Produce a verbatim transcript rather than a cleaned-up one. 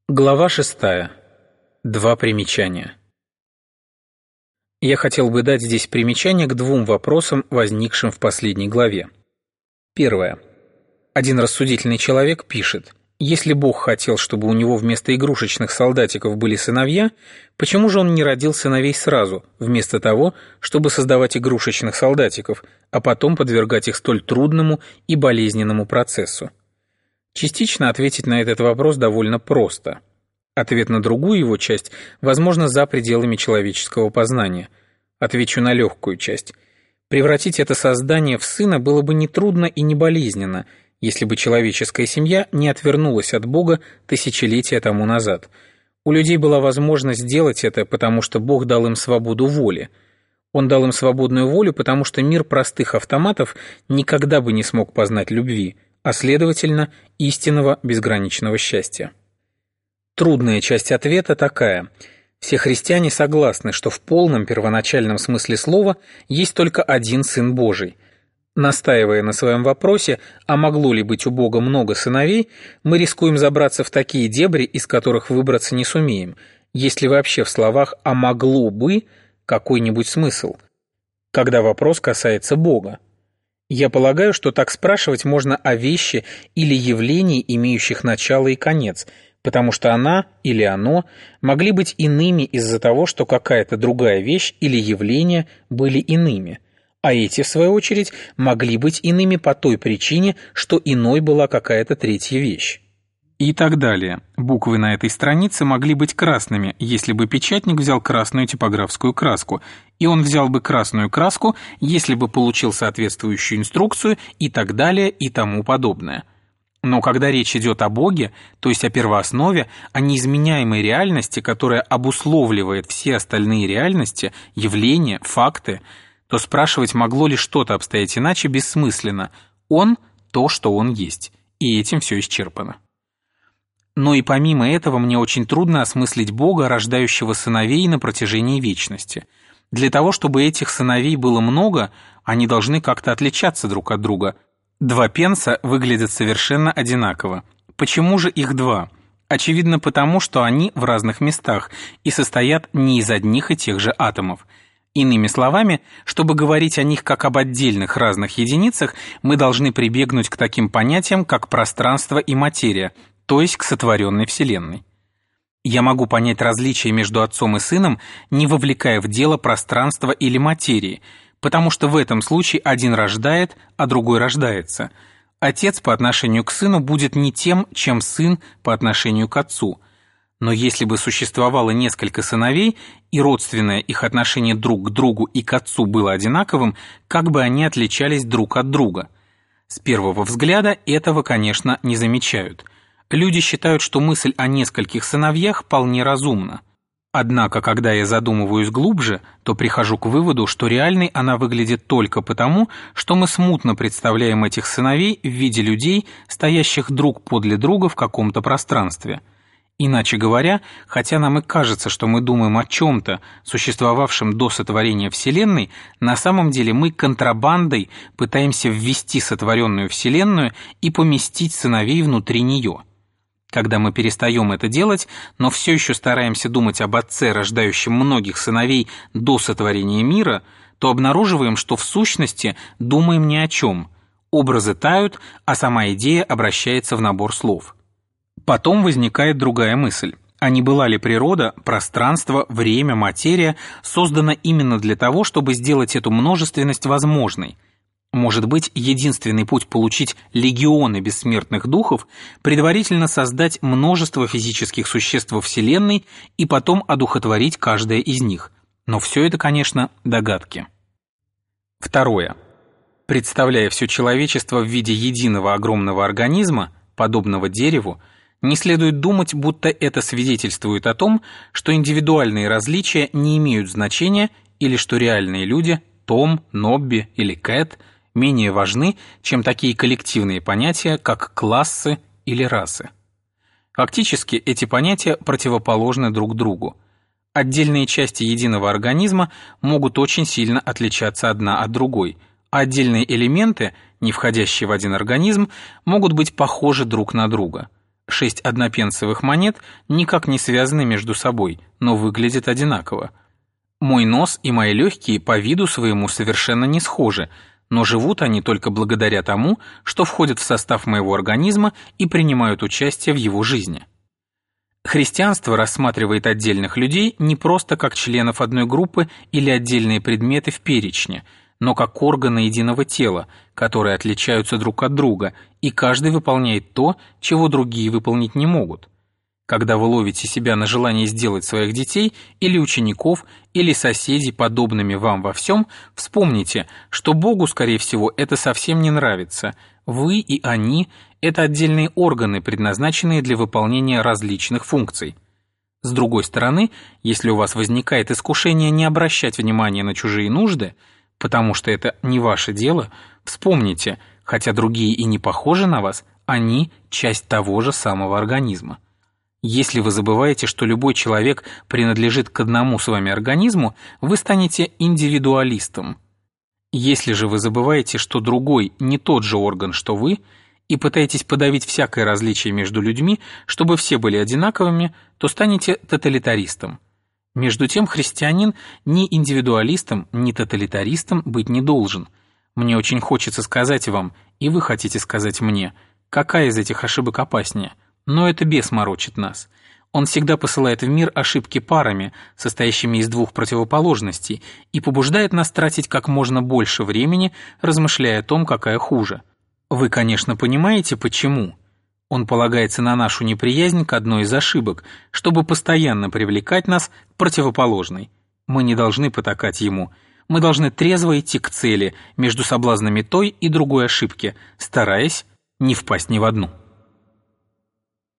Глава шестая. Два примечания. Я хотел бы дать здесь примечание к двум вопросам, возникшим в последней главе. Первое. Один рассудительный человек пишет: если Бог хотел, чтобы у него вместо игрушечных солдатиков были сыновья, почему же он не родил сыновей сразу, вместо того, чтобы создавать игрушечных солдатиков, а потом подвергать их столь трудному и болезненному процессу? Частично ответить на этот вопрос довольно просто. Ответ на другую его часть, возможно, за пределами человеческого познания. Отвечу на легкую часть. Превратить это создание в сына было бы нетрудно и не болезненно, если бы человеческая семья не отвернулась от Бога тысячелетия тому назад. У людей была возможность сделать это, потому что Бог дал им свободу воли. Он дал им свободную волю, потому что мир простых автоматов никогда бы не смог познать любви, а следовательно, истинного безграничного счастья. Трудная часть ответа такая. Все христиане согласны, что в полном первоначальном смысле слова есть только один Сын Божий. Настаивая на своем вопросе, а могло ли быть у Бога много сыновей, мы рискуем забраться в такие дебри, из которых выбраться не сумеем, если вообще в словах «а могло бы» какой-нибудь смысл, когда вопрос касается Бога. Я полагаю, что так спрашивать можно о вещи или явлении, имеющих начало и конец, потому что она или оно могли быть иными из-за того, что какая-то другая вещь или явление были иными, а эти, в свою очередь, могли быть иными по той причине, что иной была какая-то третья вещь. И так далее. Буквы на этой странице могли быть красными, если бы печатник взял красную типографскую краску, и он взял бы красную краску, если бы получил соответствующую инструкцию и так далее и тому подобное. Но когда речь идет о Боге, то есть о первооснове, о неизменяемой реальности, которая обусловливает все остальные реальности, явления, факты, то спрашивать, могло ли что-то обстоять иначе, бессмысленно. Он – то, что он есть, и этим все исчерпано. Но и помимо этого мне очень трудно осмыслить Бога, рождающего сыновей на протяжении вечности. Для того, чтобы этих сыновей было много, они должны как-то отличаться друг от друга. Два пенса выглядят совершенно одинаково. Почему же их два? Очевидно потому, что они в разных местах и состоят не из одних и тех же атомов. Иными словами, чтобы говорить о них как об отдельных разных единицах, мы должны прибегнуть к таким понятиям, как пространство и материя, то есть к сотворенной Вселенной. Я могу понять различие между отцом и сыном, не вовлекая в дело пространства или материи, потому что в этом случае один рождает, а другой рождается. Отец по отношению к сыну будет не тем, чем сын по отношению к отцу. Но если бы существовало несколько сыновей, и родственное их отношение друг к другу и к отцу было одинаковым, как бы они отличались друг от друга? С первого взгляда этого, конечно, не замечают. Люди считают, что мысль о нескольких сыновьях вполне разумна. Однако, когда я задумываюсь глубже, то прихожу к выводу, что реальной она выглядит только потому, что мы смутно представляем этих сыновей в виде людей, стоящих друг подле друга в каком-то пространстве. Иначе говоря, хотя нам и кажется, что мы думаем о чем-то, существовавшем до сотворения Вселенной, на самом деле мы контрабандой пытаемся ввести сотворенную Вселенную и поместить сыновей внутри нее. Когда мы перестаем это делать, но все еще стараемся думать об Отце, рождающем многих сыновей до сотворения мира, то обнаруживаем, что в сущности думаем ни о чем. Образы тают, а сама идея обращается в набор слов. Потом возникает другая мысль. А не была ли природа, пространство, время, материя создана именно для того, чтобы сделать эту множественность возможной? Может быть, единственный путь получить легионы бессмертных духов – предварительно создать множество физических существ во Вселенной и потом одухотворить каждое из них. Но все это, конечно, догадки. Второе. Представляя все человечество в виде единого огромного организма, подобного дереву, не следует думать, будто это свидетельствует о том, что индивидуальные различия не имеют значения или что реальные люди – Том, Нобби или Кэт – менее важны, чем такие коллективные понятия, как классы или расы. Фактически эти понятия противоположны друг другу. Отдельные части единого организма могут очень сильно отличаться одна от другой, а отдельные элементы, не входящие в один организм, могут быть похожи друг на друга. Шесть однопенсовых монет никак не связаны между собой, но выглядят одинаково. Мой нос и мои легкие по виду своему совершенно не схожи, но живут они только благодаря тому, что входят в состав моего организма и принимают участие в его жизни. Христианство рассматривает отдельных людей не просто как членов одной группы или отдельные предметы в перечне, но как органы единого тела, которые отличаются друг от друга, и каждый выполняет то, чего другие выполнить не могут. Когда вы ловите себя на желании сделать своих детей или учеников, или соседей подобными вам во всем, вспомните, что Богу, скорее всего, это совсем не нравится. Вы и они – это отдельные органы, предназначенные для выполнения различных функций. С другой стороны, если у вас возникает искушение не обращать внимания на чужие нужды, потому что это не ваше дело, вспомните, хотя другие и не похожи на вас, они – часть того же самого организма. Если вы забываете, что любой человек принадлежит к одному с вами организму, вы станете индивидуалистом. Если же вы забываете, что другой не тот же орган, что вы, и пытаетесь подавить всякое различие между людьми, чтобы все были одинаковыми, то станете тоталитаристом. Между тем, христианин ни индивидуалистом, ни тоталитаристом быть не должен. Мне очень хочется сказать вам, и вы хотите сказать мне, какая из этих ошибок опаснее. Но это бес морочит нас. Он всегда посылает в мир ошибки парами, состоящими из двух противоположностей, и побуждает нас тратить как можно больше времени, размышляя о том, какая хуже. Вы, конечно, понимаете, почему. Он полагается на нашу неприязнь к одной из ошибок, чтобы постоянно привлекать нас к противоположной. Мы не должны потакать ему. Мы должны трезво идти к цели между соблазнами той и другой ошибки, стараясь не впасть ни в одну.